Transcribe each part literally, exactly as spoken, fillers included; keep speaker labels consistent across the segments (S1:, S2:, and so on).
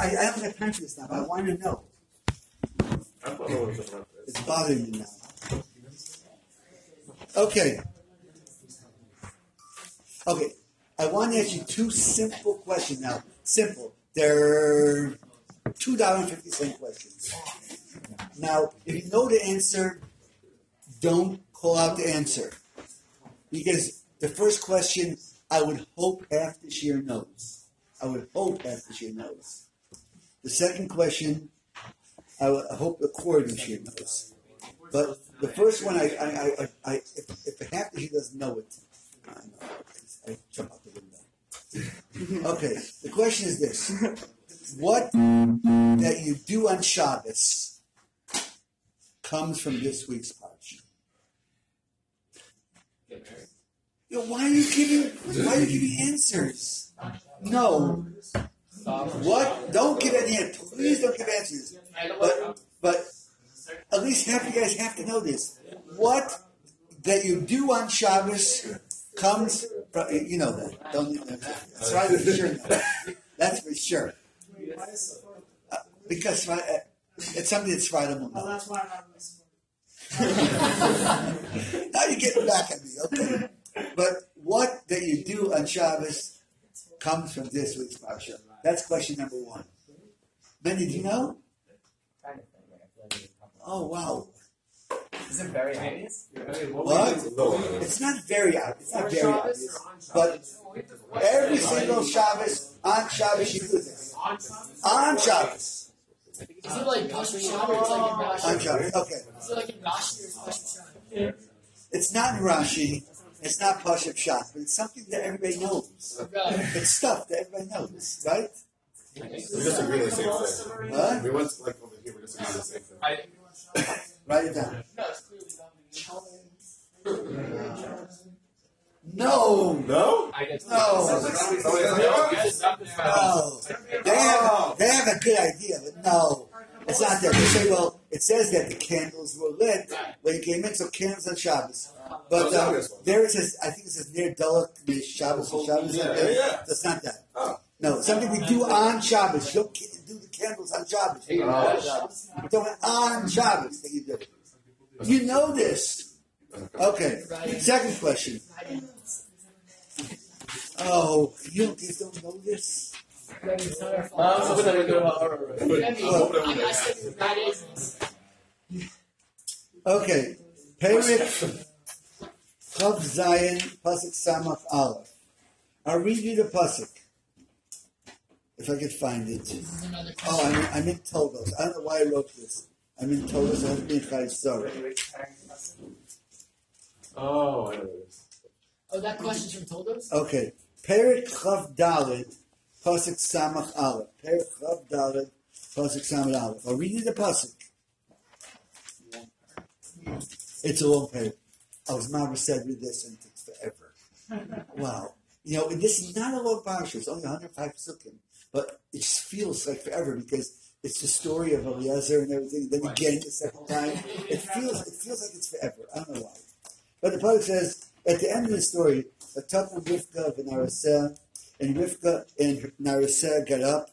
S1: I, I don't have time for this now, but I want to know. It's bothering me now. Okay. Okay. I want to ask you two simple questions now. Simple. They're two dollars and fifty cents questions. Now, if you know the answer, don't call out the answer. Because the first question, I would hope half the shir knows. I would hope half the shir knows. The second question, I, would, I hope the core of the shir knows. But the first one, I, I, I, I if, if half the shir doesn't know it, I know. I jump out the window. Okay, the question is this. What that you do on Shabbos comes from this week's parsha? Yo, why are you giving why are you giving answers? No. What? Don't give any answers. Please don't give answers. But but at least half you guys have to know this. What that you do on Shabbos comes from, you know that. Don't that's right for sure. That's for sure. Uh, because uh, it's something that's right on the
S2: Oh, that's why I'm not
S1: Now you're getting back at me, okay? But what that you do on Shabbos comes from this week's parsha. That's question number one. Benny, do you know? Oh, wow.
S3: Is it very obvious?
S1: What? It's not very obvious. It's not very obvious. But every single Shabbos, on Shabbos, you do this. On Shabbos.
S4: Is it like Pasha Shabbos? Like in Rashi?
S1: On Shabbos, okay.
S4: Is it like in Rashi or Pasha Shabbos?
S1: It's not in Rashi. It's not Pashup Shot, but it's something that everybody knows.
S4: Right.
S1: It's stuff that everybody knows, right?
S5: We disagree on the same thing.
S1: Huh?
S5: We went like over here. We disagree on the same thing.
S1: Write it down.
S4: No, it's clearly
S1: No.
S5: No?
S3: I get
S1: No. No. They have, they have a good idea, but no. It's not that. They say, well, it says that the candles were lit when you came in, so candles on Shabbos. But um, there it says, I think it says near Dullah, Shabbos or Shabbos.
S5: Yeah, yeah, yeah.
S1: That's not that.
S5: Oh.
S1: No, something we do on Shabbos. You don't get to do the candles on Shabbos. You
S5: Oh.
S1: do it on Shabbos that you do. You know this. Okay. Second question. Oh, you guys don't know this?
S4: it's not our
S3: Um,
S4: fault.
S3: open the window. All right.
S4: I'm asking that is.
S1: Okay. Perik Chav Zayin Pasuk Samach Aleph. I'll read you the Pasuk. If I could find it.
S4: This is another
S1: Oh,
S4: question.
S1: I'm, I'm in Tolos. I don't know why I wrote this. I'm in Tolos. I have to be in Chai Sorry.
S3: Oh, I know this.
S4: Oh, that question's from Toldos?
S1: Okay. Perik Chav Dalet Pasuk Samach Aleph. Perik Chav Dalet Pasuk Samach Aleph. I'll read you the Pasuk. It's a long paper. I was Mama said read this and it takes forever. Wow. You know, this is not a long parsha. It's only one hundred five psukim. But it just feels like forever because it's the story of Eliezer and everything. Then again the second time. It feels it feels like it's forever. I don't know why. But the pasuk says, at the end of the story, Atapna Rivka and Naraseh, and Rivka and Naraseh got up.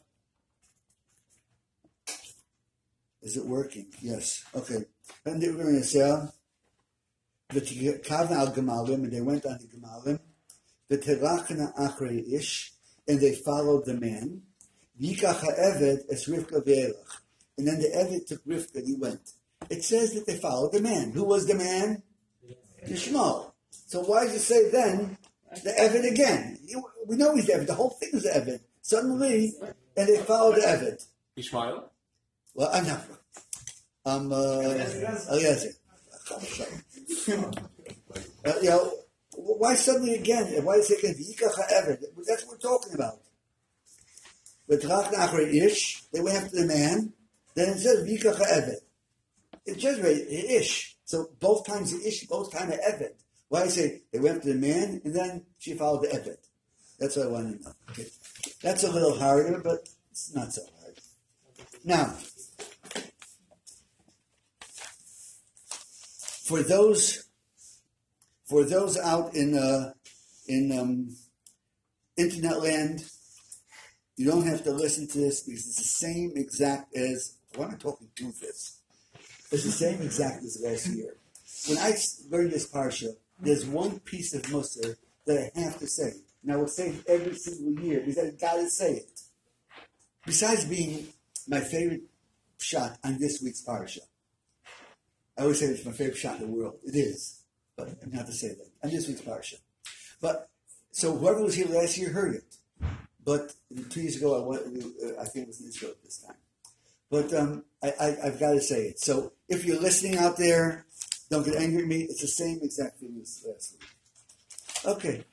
S1: Is it working? Yes. Okay. And they were going to say, V'tikavna al Gemalim, and they went on the Gemalim. V'terachna achrei ish, and they followed the man. V'yikach ha'eved es Rivka v'elach. And then the Eved took Rivka and he went. It says that they followed the man. Who was the man? Yishmael. So why does it say then the Eved again? We know he's the Eved. The whole thing is the Eved. Suddenly, and they followed the Eved.
S3: Ishmael?
S1: Well, I'm not. I'm uh, Eliezer. uh, you know, why suddenly again? Why is it again? V'yikach ha'eved. That's what we're talking about. But ish, they went after the man. Then it says v'yikach ha'eved. It just read ish. So both times the ish, both times the eved. Why I say they went after the man and then she followed the eved. That's what I want to know. Okay. That's a little harder, but it's not so hard. Now, for those, for those out in uh, in um, internet land, You don't have to listen to this because it's the same exact as what am I talking to this? It's the same exact as last year. When I learned this parsha, there's one piece of Musar that I have to say. And I will say it every single year because I've got to say it. Besides being my favorite shot on this week's parsha, I always say it's my favorite shot in the world. It is, but I'm not to say that on this week's parsha. But so whoever was here last year heard it. But two years ago, I, went, I think it was in Israel this time. But um, I, I, I've got to say it. So if you're listening out there, don't get angry at me. It's the same exact thing as last week. Okay.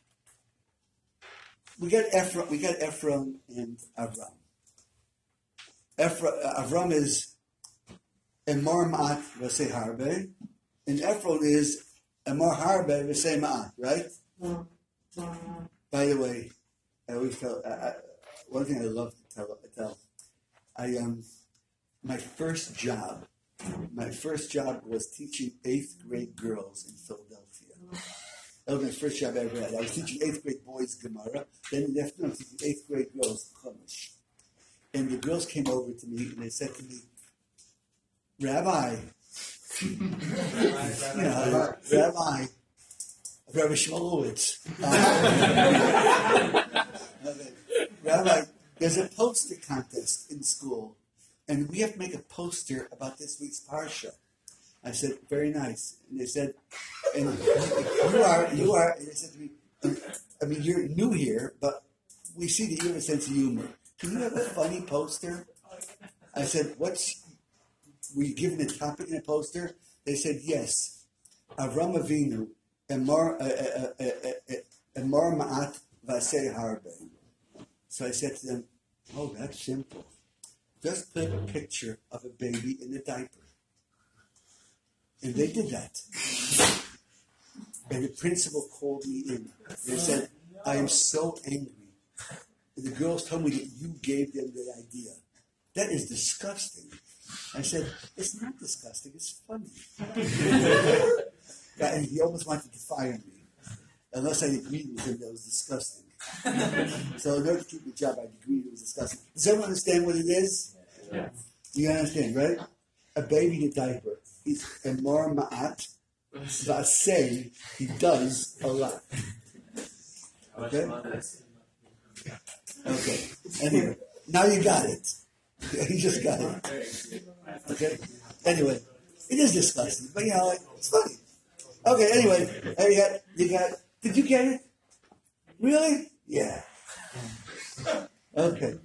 S1: We got Ephraim. We got Ephraim and Avram. Ephraim, Avram is Emor Ma'at v'sei harbe, and Ephraim is Emor harbe v'sei ma'at. Right? By the way, I always tell I, I, one thing I love to tell. I tell. I um. My first job, my first job was teaching eighth grade girls in Philadelphia. That was my first job I ever had. I was teaching eighth grade boys Gemara. Then in the afternoon, I was teaching eighth grade girls Chumash. And the girls came over to me and they said to me, Rabbi, you know, Rabbi, Rabbi Shmulowitz, uh, Rabbi, there's a poster contest in school. And we have to make a poster about this week's parsha. I said, very nice. And they said, and you are, you are, and they said to me, I mean, you're new here, but we see that you have a sense of humor. Can you have a funny poster? I said, what's, were you given a topic in a poster? They said, yes. Avram Avinu, Emor Ma'at V'asei Harbe. So I said to them, oh, that's simple. Just put a picture of a baby in a diaper. And they did that. And the principal called me in. They said, I am so angry. And the girls told me that you gave them the idea. That is disgusting. I said, it's not disgusting, it's funny. And he almost wanted to fire me. Unless I agreed with him that was disgusting. So in order to keep the job, I agreed it was disgusting. Does everyone understand what it is?
S3: Yeah.
S1: You understand, right? A baby in a diaper. He's Emor Ma'at V'asei. He does a lot. Okay? Okay. Anyway, now you got it. You just got it. Okay? Anyway, it is disgusting, but you know, like, it's funny. Okay, anyway, you got, you got, did you get it? Really? Yeah. Okay.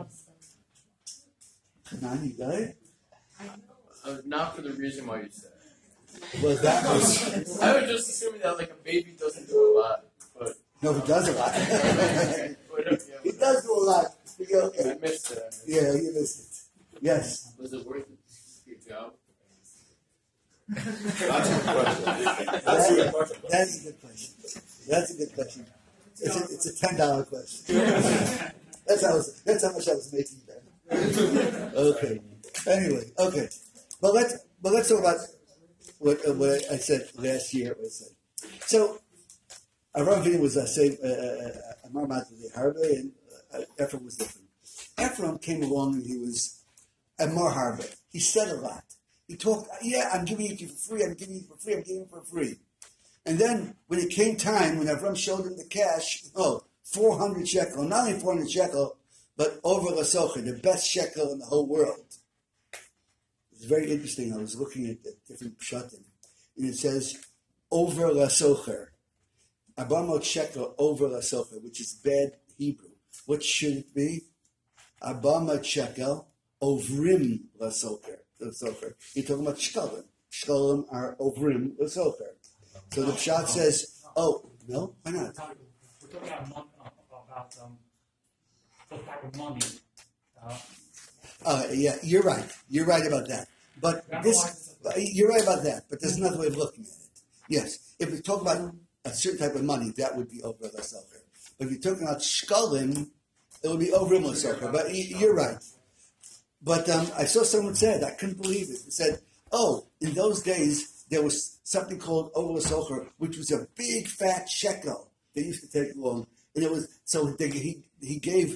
S1: Hanan, you got it?
S6: Uh, not for the reason why you said it.
S1: Well, that was...
S6: I was just assuming that like a baby doesn't do a lot, but...
S1: No, he does a lot. He does do a lot. Okay.
S6: I missed it.
S1: Yeah, you missed it. Yes.
S6: Was it worth it? Good job.
S5: That's a good question. That's a good question.
S1: That's a good question. That's a good question. It's a, it's a ten dollar question. That's how I was, that's how much I was making then. Okay. Anyway, okay. But let's but let's talk about what uh, what I said last year. What I said. So Avram Avinu was a same Amar Ma'at V'sei Harbe, and uh, Ephraim was different. Ephraim came along and he was Amar Harbe. He said a lot. He talked. Yeah, I'm giving it to you for free. I'm giving it for free. I'm giving it for free. And then when it came time, when Avram showed him the cash, oh, four hundred shekel, not only four hundred shekel, but over Lasocher, the best shekel in the whole world. It's very interesting. I was looking at the different pshatim, and it says, over Lasocher, Abamot shekel over Lasocher, which is bad Hebrew. What should it be? Abamot shekel ovrim Lasocher. Lasocher. You're talking about shkalim. Shkalim are ovrim Lasocher. So the pshat says, oh, no, why not?
S7: We're talking about, mon- about um, some type of money. Uh,
S1: Uh, yeah, you're right. You're right about that. But this, you're right about that. But there's another way of looking at it. Yes, if we talk about a certain type of money, that would be over Lasocher. But if you're talking about shkalim, it would be over Lasocher. But you're right. But um, I saw someone said, I couldn't believe it. It said, oh, in those days, there was something called over Lasocher, which was a big fat shekel they used to take along. And it was, so they, he, he gave,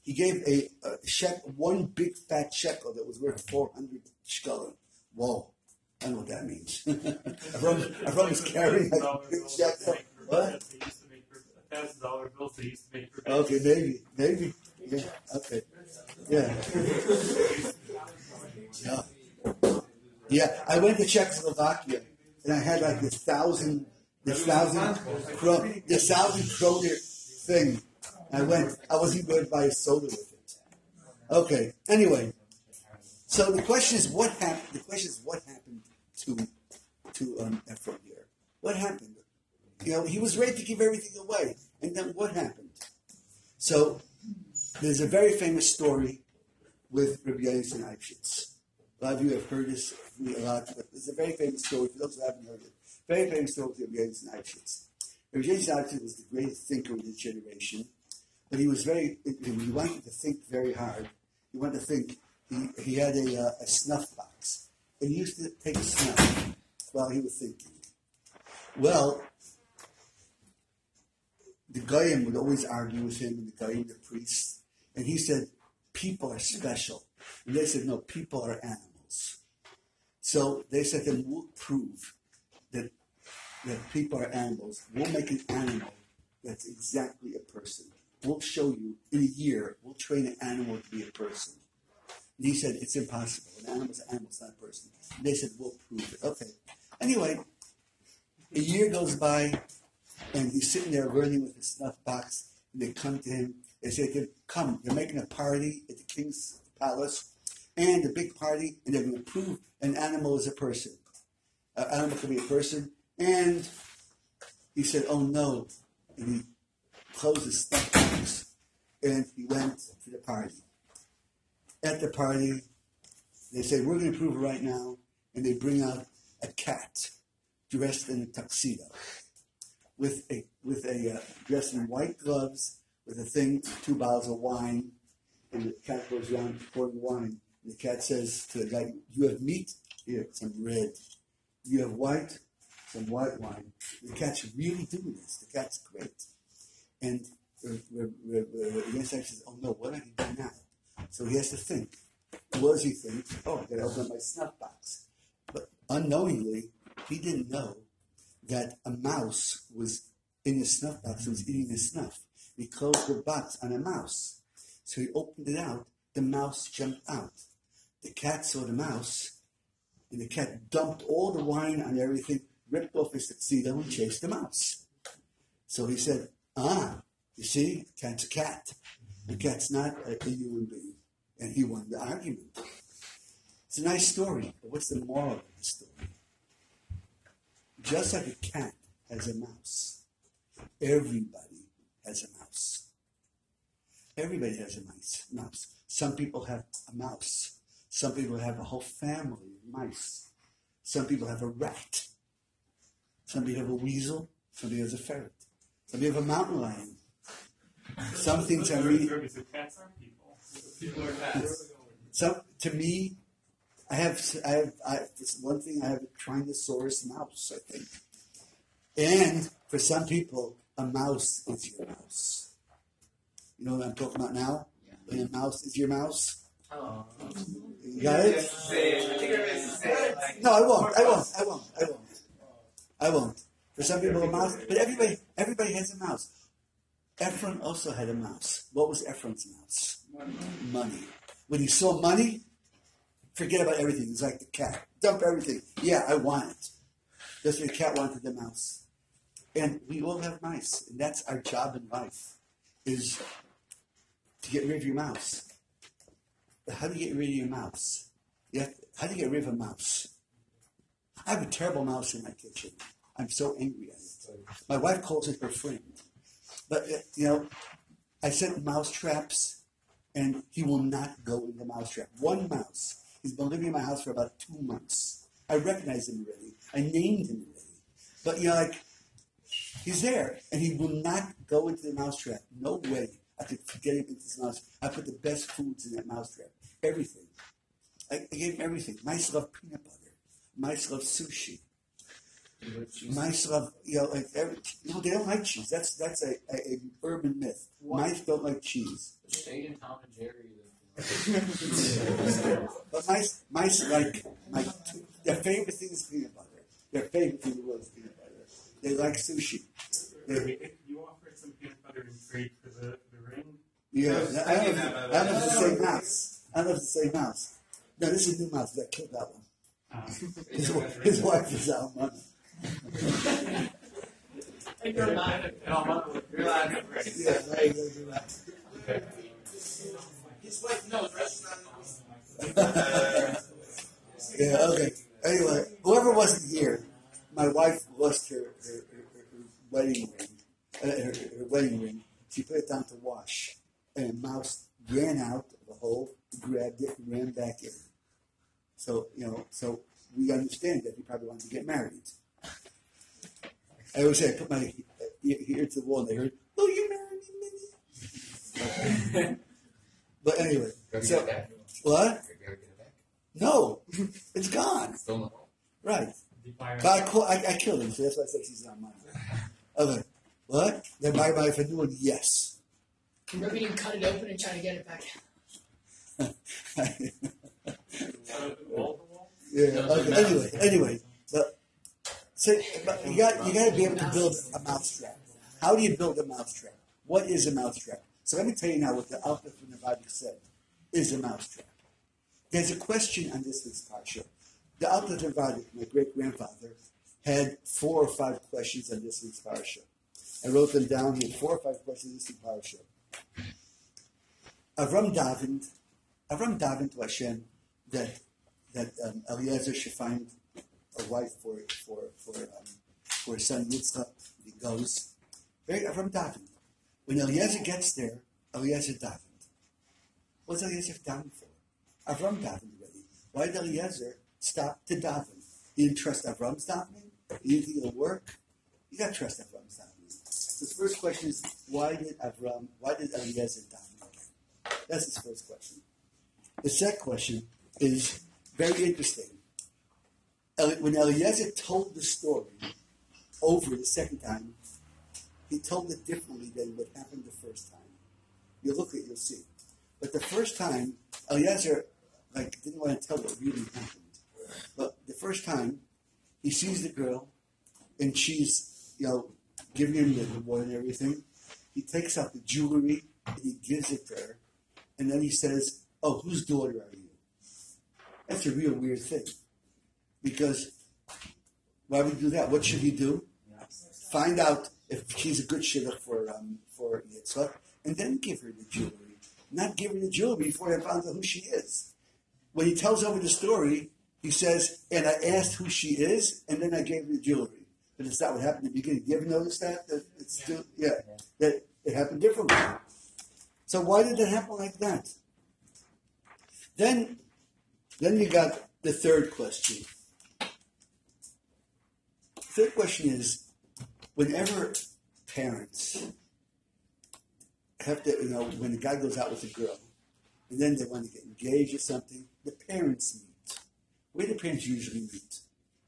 S1: he gave a, a shek, one big fat shekel that was worth four hundred shekalim. Whoa, I don't know what that means. Everyone, everyone was carrying like a big shekel. What?
S7: They used to make for a thousand dollar bills. They used to make for.
S1: Okay, maybe, maybe. Yeah. Okay. Yeah. Yeah. Yeah. I went to Czechoslovakia and I had like this thousand, this thousand, cro- this thousand kroner thing. I went. I wasn't going to buy a soda with it. Okay. Anyway, so the question is what happened. The question is what happened to to um, Ephraim here. What happened? You know, he was ready to give everything away, and then what happened? So there's a very famous story with Rabbi Yonasan Eybeschutz. A lot of you have heard this a lot, but it's a very famous story. For those who haven't heard it, very famous story with Rabbi Yonasan Eybeschutz. Rabbi Yonasan Eybeschutz was the greatest thinker of his generation, but he was very, he wanted to think very hard. He wanted to think. He, he had a, uh, a snuff box, and he used to take a snuff while he was thinking. Well, the Goyim would always argue with him, and the Goyim, the priests, and he said, people are special. And they said, no, people are animals. So they said, then we'll prove that, that people are animals. We'll make an animal that's exactly a person. We'll show you, in a year, we'll train an animal to be a person. And he said, it's impossible. An animal's an animal, it's not a person. And they said, we'll prove it. Okay. Anyway, a year goes by, and he's sitting there learning with his snuff box, and they come to him. They say to him, come, they're making a party at the king's palace, and a big party, and they're going to prove an animal is a person. An animal can be a person. And he said, oh no. And he closed his snuff box, and he went to the party. At the party, they say, we're going to prove it right now, and they bring out a cat dressed in a tuxedo, with a with a uh, dressed in white gloves, with a thing, two bottles of wine, and the cat goes around pouring wine. And the cat says to the guy, "You have meat? Here, some red. You have white? Some white wine." The cat's really doing this. The cat's great. And the Yonasan says, "Oh no, what am I going to do now?" So he has to think. What does he think? Oh, I got to open up my snuff box. But unknowingly, he didn't know that a mouse was in his snuff box and was eating his snuff. He closed the box on a mouse. So he opened it out. The mouse jumped out. The cat saw the mouse, and the cat dumped all the wine on everything, ripped off his tuxedo, and chased the mouse. So he said, ah, you see, cat's a cat. The cat's not a, a human being. And he won the argument. It's a nice story, but what's the moral of the story? Just like a cat has a mouse, everybody has a mouse. Everybody has a mice, mouse. Some people have a mouse. Some people have a whole family of mice. Some people have a rat. Some people have a weasel. Some people have a ferret. Some people have a mountain lion. Some things are really...
S7: Cats are people.
S6: People are cats.
S1: So to me, I have I have I, this one thing. I have a Tyrannosaurus mouse, I think. And for some people, a mouse is your mouse. You know what I'm talking about now? When a mouse is your mouse.
S6: Oh.
S1: You got it? No, I won't. I won't. I won't. I won't. I won't. For some people, a mouse. But everybody, everybody has a mouse. Ephraim also had a mouse. What was Ephraim's mouse?
S6: Money.
S1: Money. When he saw money, forget about everything. It's like the cat. Dump everything. Yeah, I want it. Just like the cat wanted the mouse. And we all have mice. And that's our job in life, is to get rid of your mouse. But how do you get rid of your mouse? You have to, how do you get rid of a mouse? I have a terrible mouse in my kitchen. I'm so angry at it. My wife calls it her friend. But, uh, you know, I set mouse traps, and he will not go in the mouse trap. One mouse. He's been living in my house for about two months. I recognize him already. I named him already. But, you know, like, he's there, and he will not go into the mouse trap. No way I could get him into this mouse. I put the best foods in that mouse trap. Everything. I, I gave him everything. Mice love peanut butter. Mice love sushi. Mice love, you know, like every, no, they don't like cheese. That's that's a, a, a urban myth. Mice don't like cheese.
S6: Stay in Tom and Jerry.
S1: But mice, mice like, my, their favorite thing is peanut butter. Their favorite thing in the world is peanut butter. They like sushi. They,
S7: You offered some peanut butter and trade for the, the ring.
S1: yeah, I don't, know, I don't know if it's the same mouse. I don't know if it's the same mouse. No, this is a new mouse. That killed that one.
S7: Uh,
S1: His, wi- his wife is out of money.
S4: And you're not.
S1: Yeah, right, right, right.
S2: His wife knows restaurant.
S1: Yeah, okay. Anyway, whoever wasn't here, my wife lost her, her, her, her wedding ring. Uh, her, her wedding ring. She put it down to wash, and a mouse ran out of the hole, grabbed it, and ran back in. So you know, so we understand that he probably wanted to get married. I always say, I put my ear, ear to the wall, and they heard, "Will you marry me, Minnie?" But anyway, so what? No, it's gone. Right. But I, call, I, I killed him, so that's why I said she's not mine. Okay. What? Then buy my for a new one? Yes.
S4: Maybe you can cut it open and try to get it back.
S1: Yeah. Okay. Anyway, anyway, but so but you got you got to be able to build a mousetrap. How do you build a mousetrap? What is a mousetrap? So let me tell you now what the Alpha from the Bible said is a mousetrap. There's a question on this week's parsha. The Alpha from the Bible, my great grandfather, had four or five questions on this week's parsha. I wrote them down. He had four or five questions on this week's parsha. Avram davened, Avram davened to Hashem that that um, Eliezer should find a wife for for for um, for his son Yitzchak. He goes. Very Avram davened. When Eliezer gets there, Eliezer davened. What's Eliezer davened for? Avram davened already. Why did Eliezer stop to daven? He didn't trust Avram's davening. He didn't think it'll work. You got to trust Avram's davening. So his first question is, why did Avram? Why did Eliezer daven again? That's his first question. The second question is very interesting. When Eliezer told the story over the second time, he told it differently than what happened the first time. You look at it, you'll see. But the first time, Eliezer like didn't want to tell what really happened. But the first time, he sees the girl, and she's, you know, giving him the reward and everything. He takes out the jewelry, and he gives it to her. And then he says, "Oh, whose daughter are you?" That's a real weird thing. Because why would he do that? What should he do? Find out if she's a good shidduch for um, for Yitzchak, and then give her the jewelry. Not give her the jewelry before he finds out who she is. When he tells over the story, he says, "And I asked who she is, and then I gave her the jewelry." But it's not what happened at the beginning. Do you ever notice that? That it's still, yeah, that it happened differently. So why did it happen like that? Then, then you got the third question. The third question is, whenever parents have to, you know, when the guy goes out with a girl, and then they want to get engaged or something, the parents meet. Where do parents usually meet?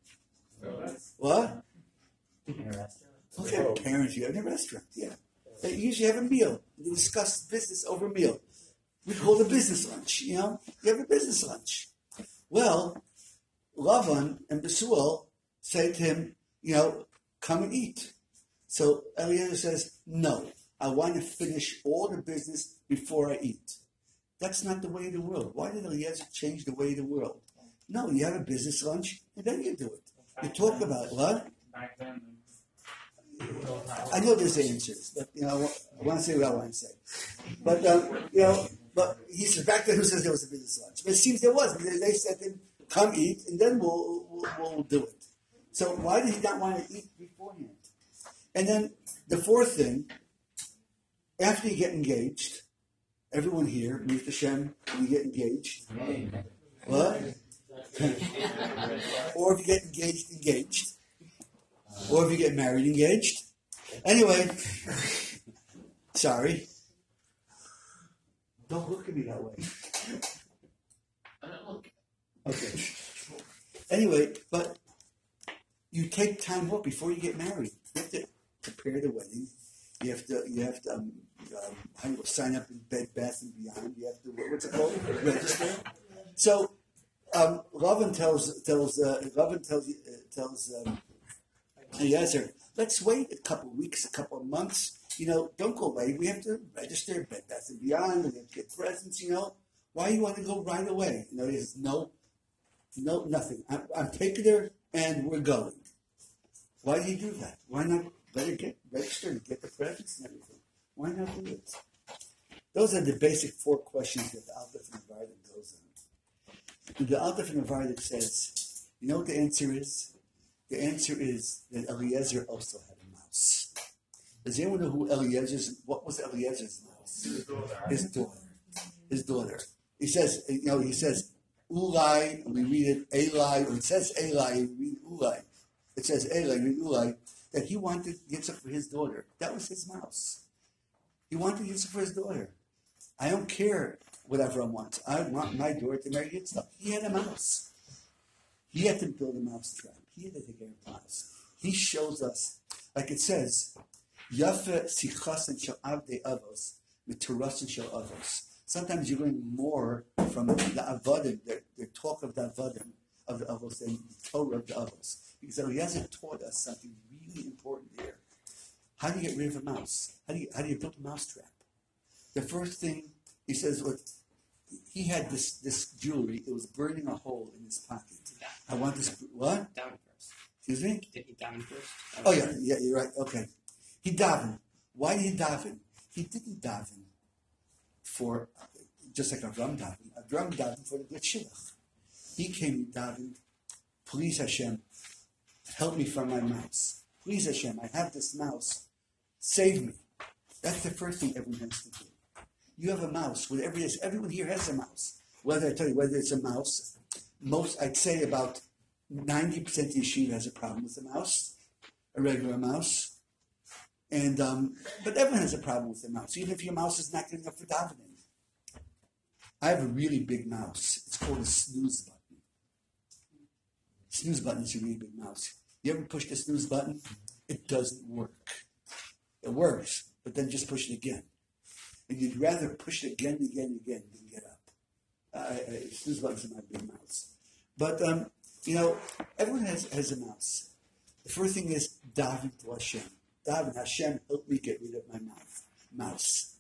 S1: What? Okay, parents, you have in a restaurant, yeah. They usually have a meal. They discuss business over a meal. We call it a business lunch, you know? You have a business lunch. Well, Lavan and Besuel say to him, you know, come and eat. So Eliezer says, no, I want to finish all the business before I eat. That's not the way of the world. Why did Eliezer change the way of the world? No, you have a business lunch, and then you do it. You talk about it. What?
S7: Back then.
S1: I know there's answers, but you know, I want to say what I want to say. But um, you know, but he says back then, who says there was a business lunch? But it seems there was. Because they said to him, "Come eat, and then we'll, we'll we'll do it." So why did he not want to eat beforehand? And then the fourth thing, after you get engaged, everyone here, meet Hashem, when you get engaged.
S6: Amen.
S1: What? Or if you get engaged, engaged. Or if you get married, engaged. Anyway, sorry. Don't look at me that way. Okay. Anyway, but you take time off before you get married. You have to prepare the wedding. You have to, you have to um, um, how do you sign up in Bed Bath and Beyond. You have to, what- what's it called? Register. So, um, Lavan tells tells uh, Lavan tells uh, tells um, Eliezer, let's wait a couple of weeks, a couple of months. You know, don't go away. We have to register Bed Bath and Beyond. We have to get presents. You know, why do you want to go right away? You know, he says, no, no, nothing. I'm, I'm taking her and we're going. Why do you do that? Why not let her get registered and get the presents and everything? Why not do it? Those are the basic four questions that the Aldef and Vardik goes on. And the Aldef and Vardik says, you know what the answer is? The answer is that Eliezer also had a mouse. Does anyone know who Eliezer's, what was Eliezer's mouse?
S3: His daughter.
S1: His daughter. His daughter. He says, you know, he says, Ulai, and we read it, Eli, or it says Eli, and we read Ulai. It says Eli, we read Ulai, that he wanted Yitzchak for his daughter. That was his mouse. He wanted Yitzchak for his daughter. I don't care what Avram wants. I want my daughter to marry Yitzchak. He had a mouse. He had to build a mouse trap. He had to take care of the mouse. He shows us, like it says, Yafe sichasen shel avdei avos, miturasen shel avos. Sometimes you learn more from the avodim, the, the talk of the avodim, of the avos, than the Torah of the avos. Because Eliezer taught us something really important here. How do you get rid of a mouse? How do you, how do you build a mouse trap? The first thing, he says, look, he had this, this jewelry, it was burning a hole in his pocket. I want this, what?
S8: Down first.
S1: Excuse me?
S8: Did he down first?
S1: Oh, yeah, yeah, you're right, okay. He davened. Why did he daven? He didn't daven for, just like Avram davened, Avram davened for the good shidduch. He came and davened, please Hashem, help me from my mouse. Please Hashem, I have this mouse, save me. That's the first thing everyone has to do. You have a mouse, whatever it is, everyone here has a mouse. Whether I tell you whether it's a mouse, most, I'd say about ninety percent of yeshiva has a problem with a mouse, a regular mouse. And um, but everyone has a problem with their mouse, even if your mouse is not good enough for davening. I have a really big mouse. It's called a snooze button. Snooze button is a really big mouse. You ever push the snooze button? It doesn't work. It works, but then just push it again. And you'd rather push it again and again and again than get up. Uh, snooze buttons are my big mouse. But, um, you know, everyone has, has a mouse. The first thing is daven to Hashem. Daven, Hashem, help me get rid of my mouth. Mouse.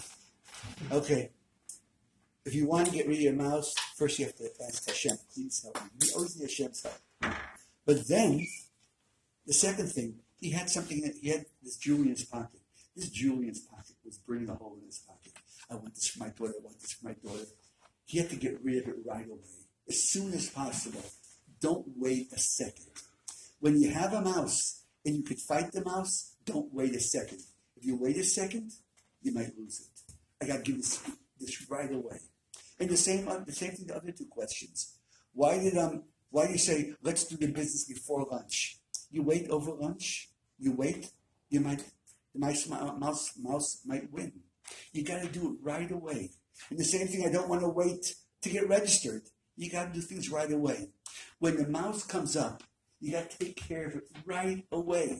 S1: Okay. If you want to get rid of your mouse, first you have to ask Hashem, please help me. You always need Hashem's help. But then, the second thing, he had something that he had this jewelry in his pocket. This jewelry in his pocket was burning a hole in his pocket. I want this for my daughter. I want this for my daughter. He had to get rid of it right away, as soon as possible. Don't wait a second. When you have a mouse and you could fight the mouse, don't wait a second. If you wait a second, you might lose it. I got to give this, this right away. And the same, the same thing. The other two questions. Why did um? Why do you say let's do the business before lunch? You wait over lunch. You wait. You might. The mouse, mouse, mouse might win. You got to do it right away. And the same thing, I don't want to wait to get registered. You got to do things right away. When the mouse comes up, you got to take care of it right away.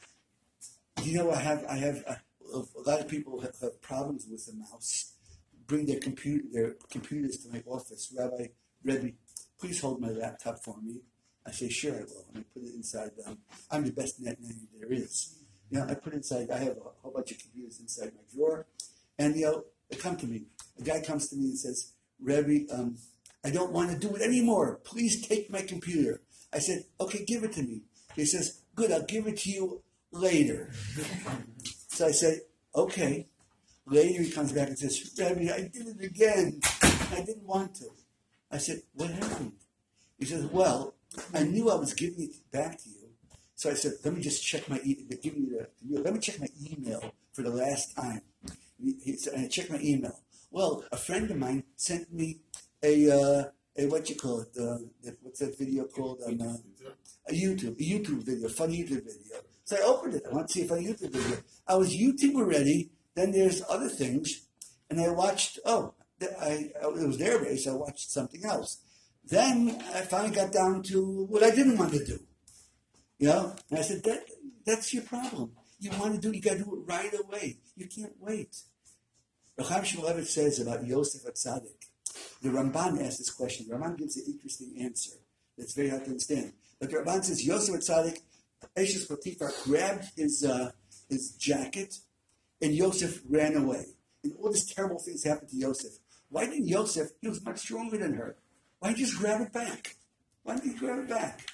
S1: You know, I have, I have a, a lot of people have, have problems with the mouse. Bring their computer, their computers to my office. Rabbi, Rebbe, please hold my laptop for me. I say, sure, I will. And I put it inside. Um, I'm the best net nanny there is. You know, I put inside, I have a whole bunch of computers inside my drawer. And, you know, they come to me. A guy comes to me and says, Rebbe, um, I don't want to do it anymore. Please take my computer. I said, okay, give it to me. He says, good, I'll give it to you later. So I said, okay. Later he comes back and says, Rebbe, I did it again. I didn't want to. I said, what happened? He says, well, I knew I was giving it back to you. So I said, let me just check my e- give me the, let me check my email for the last time. He, he said, and I checked my email. Well, a friend of mine sent me a, uh, a what you call it? Uh, what's that video called? Um, uh, a YouTube, a YouTube video, funny YouTube video. So I opened it. I want to see a funny YouTube video. I was YouTube already. Then there's other things, and I watched. Oh, I, I it was their race. I watched something else. Then I finally got down to what I didn't want to do. You know? And I said, that that's your problem. You want to do, you got to do it right away. You can't wait. Racham Shmulevitz says about Yosef Atzadik. The Ramban asked this question. The Ramban gives an interesting answer that's very hard to understand. But the Ramban says Yosef Atzadik, Eshes Potiphar, grabbed his uh, his jacket, and Yosef ran away. And all these terrible things happened to Yosef. Why didn't Yosef, he was much stronger than her, why didn't he just grab it back? Why didn't he grab it back?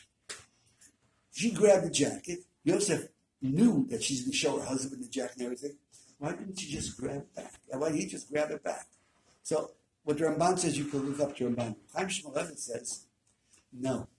S1: She grabbed the jacket. Yosef knew that she's going to show her husband the jacket and everything. Why didn't she just grab it back? Why didn't he just grab it back? So, what the Ramban says, you can look up to Ramban. Chaim Shmulevitz says, no.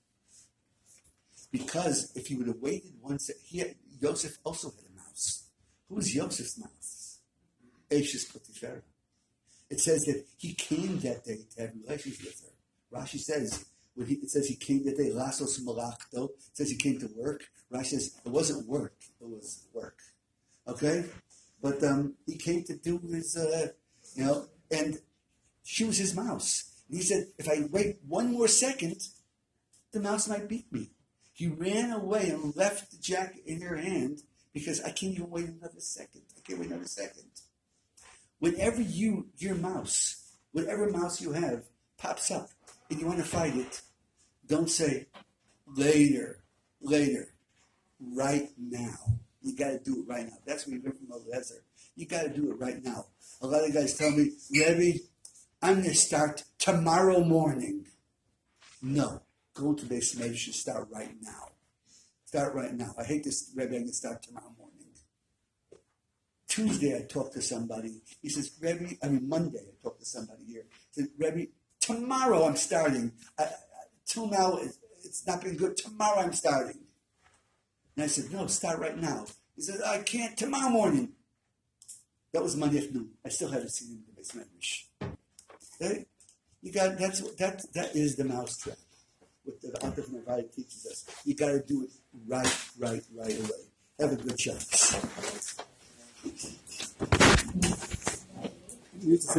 S1: Because if he would have waited one second, he had, Yosef also had a mouse. Who was Yosef's mouse? Eshes Potiphar. It says that he came that day to have relations with her. Rashi says, when he, it says he came that day, Lasos Malachto, it says he came to work. Rashi says it wasn't work, it was work. Okay? But um, he came to do his, uh, you know, and she was his mouse. And he said, if I wait one more second, the mouse might beat me. He ran away and left the jacket in her hand because I can't even wait another second. I can't wait another second. Whenever you, your mouse, whatever mouse you have, pops up and you want to fight it, don't say, later, later, right now. You got to do it right now. That's what we learned from Eliezer. You got to do it right now. A lot of guys tell me, Rebbe, I'm going to start tomorrow morning. No. Go to base maybe you should start right now. Start right now. I hate this, Rebbe, I'm going to start tomorrow morning. Tuesday, I talked to somebody. He says, Rebbe, I mean, Monday, I talked to somebody here. He said, Rebbe, tomorrow I'm starting. I, I, till now, it, it's not been good. Tomorrow I'm starting. And I said, no, start right now. He said, I can't, tomorrow morning. That was Monday afternoon. I still haven't seen him in the basement. Okay? You got, that's, that, that is the mousetrap. What the Antif Navai teaches us. You got to do it right, right, right away. Have a good shot.